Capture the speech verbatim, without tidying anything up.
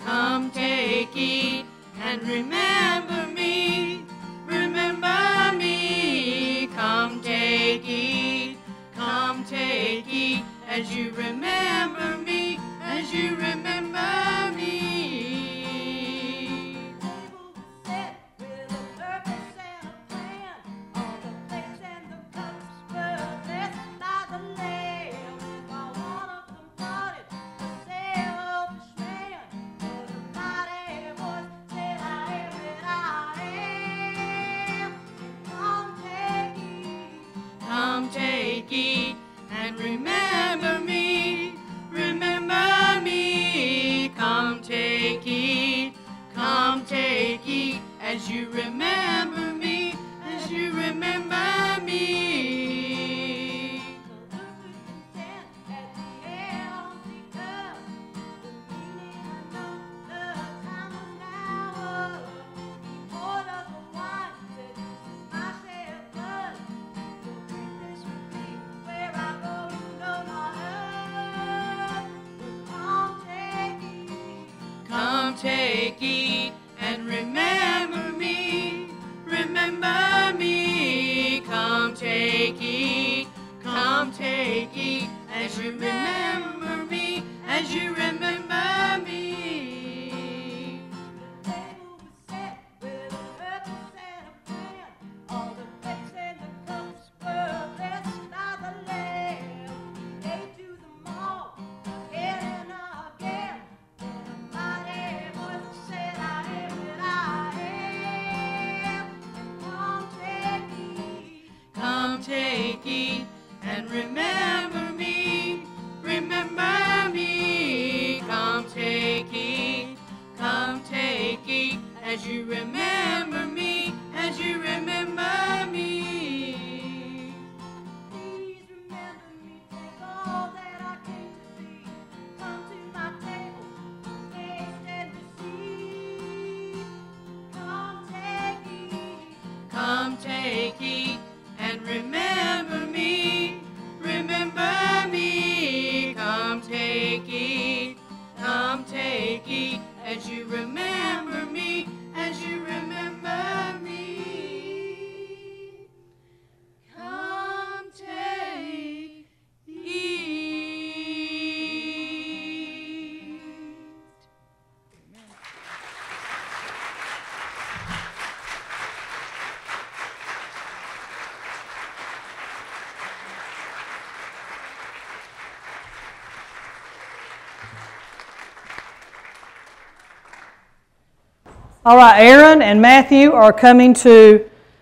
Come take, eat, and remember me. Remember me. Come take, eat. Come take, eat, as you remember me, as you remember me. Come take, eat, and remember me. Remember me. Come take, eat. Come take, eat, as you remember me, as you remember me. Come take, eat, and remember me. Remember me. Come take, eat. Come take, eat, as you remember me, as you remember me. Come take, eat, and remember me. Remember me. Come take, eat. Come take, eat, as you remember me, as you remember me. Please remember me, take all that I came to be. Come to my table, taste and receive. Come take, eat. Come take, eat, and remember me. Remember me. Come take, eat. Come take, eat, as you remember me, as you remember me. Come take, eat. All right, Aaron and Matthew are coming to